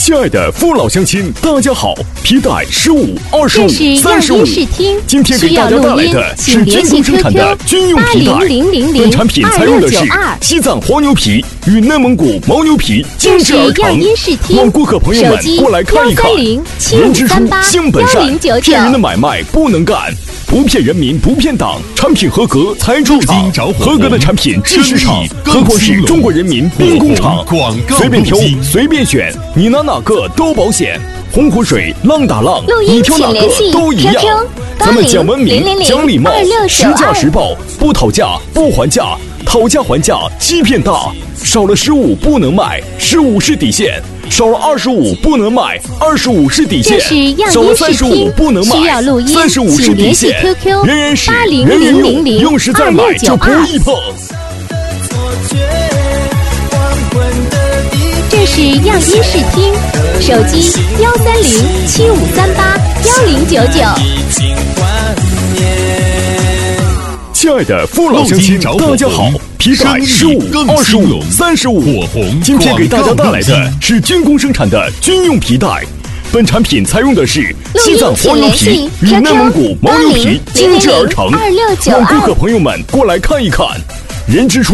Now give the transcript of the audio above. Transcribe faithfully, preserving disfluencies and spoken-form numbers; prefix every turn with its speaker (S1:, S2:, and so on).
S1: 亲爱的父老乡亲，大家好！皮带十五、二十五、三十五，今天给大家带来的是军工生产的军用皮带。本产品采用的是西藏黄牛皮与内蒙古牦牛皮精制而成。望顾客朋友们过来看一看。人之初，性本善，骗人的买卖不能干。不骗人民，不骗党，产品合格才出厂。合格的产品制市场，何况是中国人民兵工厂？随便挑，随便选，你拿哪个都保险。洪湖水，浪打浪，你挑哪个都一样。咱们讲文明，讲礼貌，实价实报，不讨价不还价，讨价还价欺骗大。少了十五不能卖，十五是底线。少了二十五不能卖，二十五是底线；少了三十五不能卖，三十五是底线。人人使，人人用，用时再买就不易碰。
S2: 这是样音视听，手机幺三零七五三八幺零九九。
S1: 亲爱的父老乡亲，大家好！皮带十五、二十五、三十五，今天给大家带来的是军工生产的军用皮带。本产品采用的是西藏黄牛皮与内蒙古牦牛皮精制而成。望顾客朋友们过来看一看。人之初。